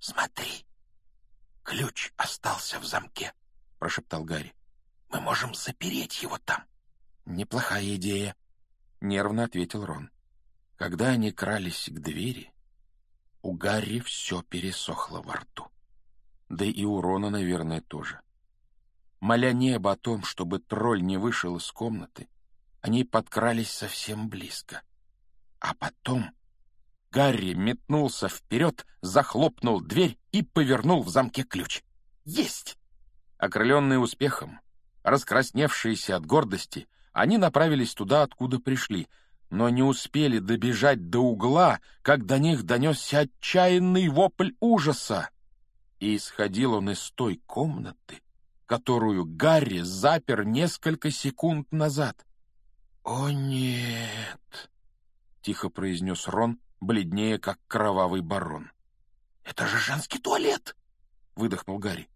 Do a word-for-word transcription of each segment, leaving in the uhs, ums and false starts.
«Смотри, ключ остался в замке», — прошептал Гарри. «Мы можем запереть его там». «Неплохая идея», — нервно ответил Рон. Когда они крались к двери, у Гарри все пересохло во рту. Да и у Рона, наверное, тоже. Моля небо о том, чтобы тролль не вышел из комнаты, они подкрались совсем близко. А потом Гарри метнулся вперед, захлопнул дверь и повернул в замке ключ. Есть! Окрыленные успехом, раскрасневшиеся от гордости, они направились туда, откуда пришли, но не успели добежать до угла, как до них донесся отчаянный вопль ужаса. И исходил он из той комнаты, которую Гарри запер несколько секунд назад. «О, нет!» — тихо произнес Рон, бледнее, как кровавый барон. «Это же женский туалет!» — выдохнул Гарри.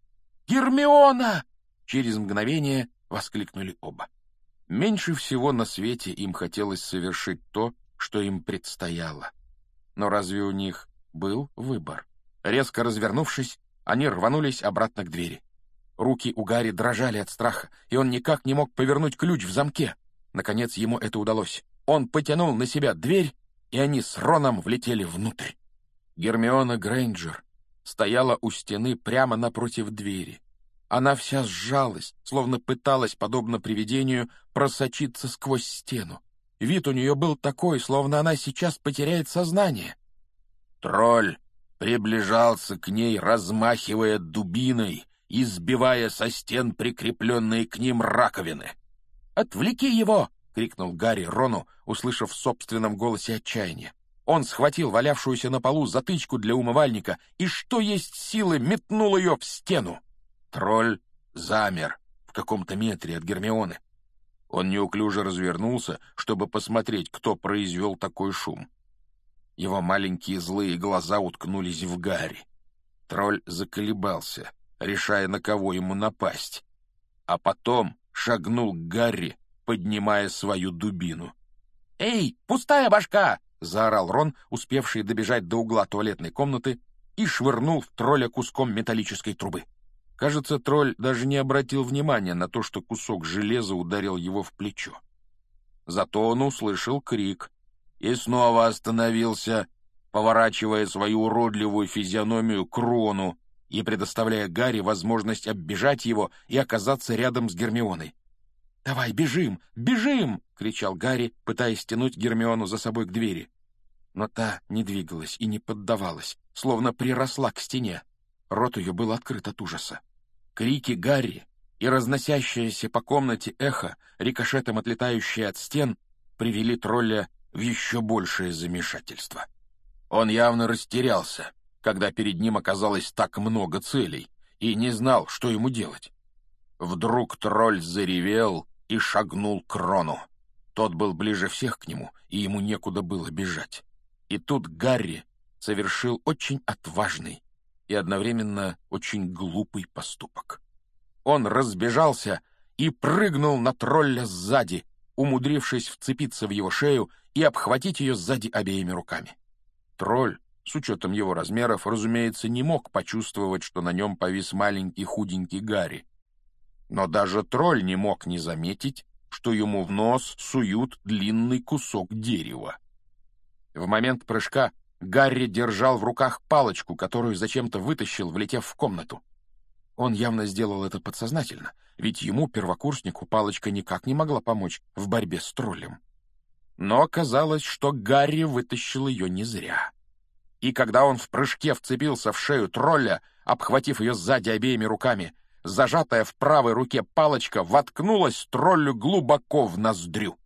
«Гермиона!» — через мгновение воскликнули оба. Меньше всего на свете им хотелось совершить то, что им предстояло. Но разве у них был выбор? Резко развернувшись, они рванулись обратно к двери. Руки у Гарри дрожали от страха, и он никак не мог повернуть ключ в замке. Наконец ему это удалось. Он потянул на себя дверь, и они с Роном влетели внутрь. Гермиона Грейнджер стояла у стены прямо напротив двери. Она вся сжалась, словно пыталась, подобно привидению, просочиться сквозь стену. Вид у нее был такой, словно она сейчас потеряет сознание. Тролль приближался к ней, размахивая дубиной и сбивая со стен прикрепленные к ним раковины. «Отвлеки его!» — крикнул Гарри Рону, услышав в собственном голосе отчаяние. Он схватил валявшуюся на полу затычку для умывальника и, что есть силы, метнул ее в стену. Тролль замер в каком-то метре от Гермионы. Он неуклюже развернулся, чтобы посмотреть, кто произвел такой шум. Его маленькие злые глаза уткнулись в Гарри. Тролль заколебался, решая, на кого ему напасть. А потом шагнул к Гарри, поднимая свою дубину. «Эй, пустая башка!» — заорал Рон, успевший добежать до угла туалетной комнаты, и швырнул в тролля куском металлической трубы. Кажется, тролль даже не обратил внимания на то, что кусок железа ударил его в плечо. Зато он услышал крик и снова остановился, поворачивая свою уродливую физиономию к Рону и предоставляя Гарри возможность оббежать его и оказаться рядом с Гермионой. «Давай, бежим! Бежим!» — кричал Гарри, пытаясь тянуть Гермиону за собой к двери. Но та не двигалась и не поддавалась, словно приросла к стене. Рот ее был открыт от ужаса. Крики Гарри и разносящееся по комнате эхо, рикошетом отлетающее от стен, привели тролля в еще большее замешательство. Он явно растерялся, когда перед ним оказалось так много целей, и не знал, что ему делать. Вдруг тролль заревел и шагнул к Рону. Тот был ближе всех к нему, и ему некуда было бежать. И тут Гарри совершил очень отважный и одновременно очень глупый поступок. Он разбежался и прыгнул на тролля сзади, умудрившись вцепиться в его шею и обхватить ее сзади обеими руками. Тролль, с учетом его размеров, разумеется, не мог почувствовать, что на нем повис маленький худенький Гарри. Но даже тролль не мог не заметить, что ему в нос суют длинный кусок дерева. В момент прыжка Гарри держал в руках палочку, которую зачем-то вытащил, влетев в комнату. Он явно сделал это подсознательно, ведь ему, первокурснику, палочка никак не могла помочь в борьбе с троллем. Но оказалось, что Гарри вытащил ее не зря. И когда он в прыжке вцепился в шею тролля, обхватив ее сзади обеими руками, зажатая в правой руке палочка воткнулась троллю глубоко в ноздрю.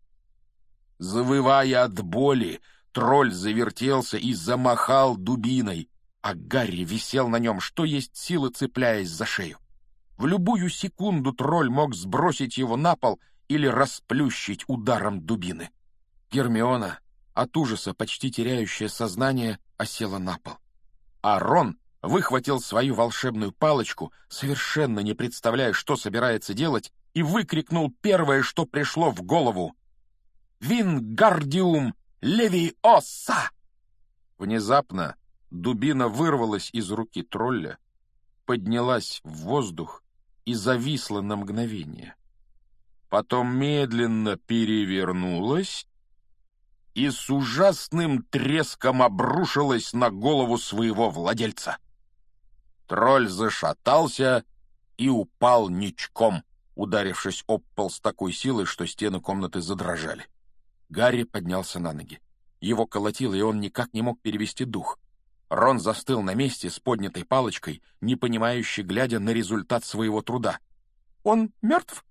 Завывая от боли, тролль завертелся и замахал дубиной, а Гарри висел на нем, что есть силы, цепляясь за шею. В любую секунду тролль мог сбросить его на пол или расплющить ударом дубины. Гермиона, от ужаса почти теряющая сознание, осела на пол. А Рон выхватил свою волшебную палочку, совершенно не представляя, что собирается делать, и выкрикнул первое, что пришло в голову: «Вингардиум Левиоса!» Внезапно Дубина вырвалась из руки тролля, поднялась в воздух и зависла на мгновение. Потом медленно перевернулась и с ужасным треском обрушилась на голову своего владельца. Тролль зашатался и упал ничком, ударившись об пол с такой силой, что стены комнаты задрожали. Гарри поднялся на ноги. Его колотило, и он никак не мог перевести дух. Рон застыл на месте с поднятой палочкой, непонимающе глядя на результат своего труда. «Он мертв?»